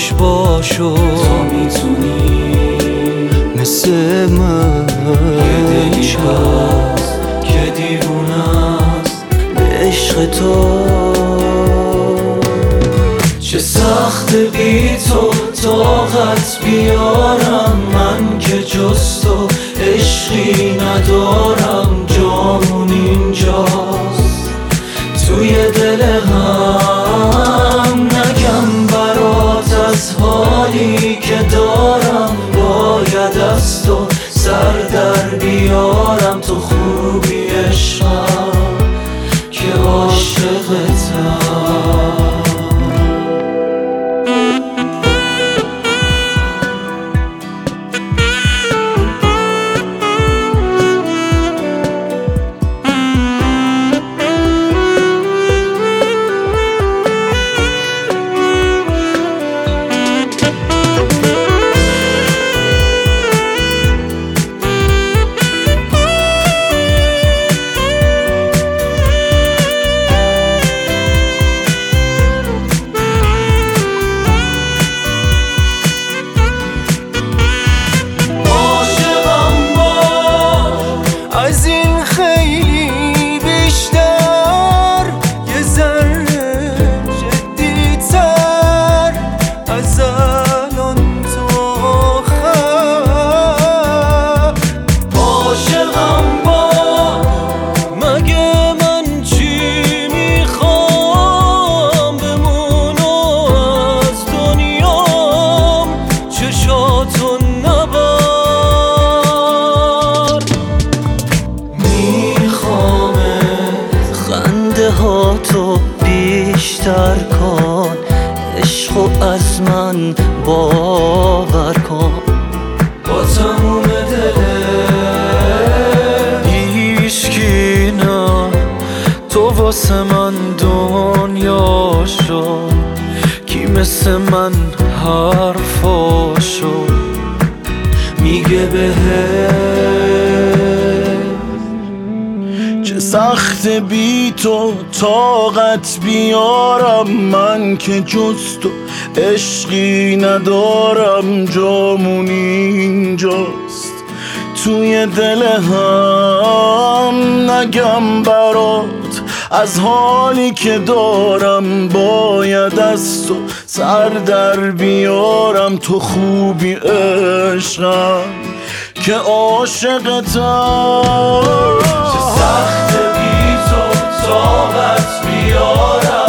خوش باشو تو میتونی مثل من یه دلی هست که دیوونه است به عشق تو. چه سخت بی تو طاقت بیارم من که جز تو عشقی ندارم. جامون اینجاست توی دل هم، نگم برات از حالی که دارم. باید از تو سر در بیارم. تو خوبی عشقم که عاشقتم. از این خیلی بیشتر، یه ذره جدی‌تر از الان تا آخر. عاشقم باش مگه من چی میخوام؟ بمونو از دنیام چشاتو نبر. خنده ها تو بیشتر کن، عشقو از من باور کن. با تموم دلت هیچکی نه، تو واسه من دنیا شد. کی مثل من حرفاشو میگه بهت. چه سخت بی تو طاقت بیارم من که جز تو عشقی ندارم. جامون اینجاست توی دل هم، نگم برات از حالی که دارم. باید از تو سر در بیارم. تو خوبی عشقم که عاشقتم. چه سخت بی تو طاقت بیارم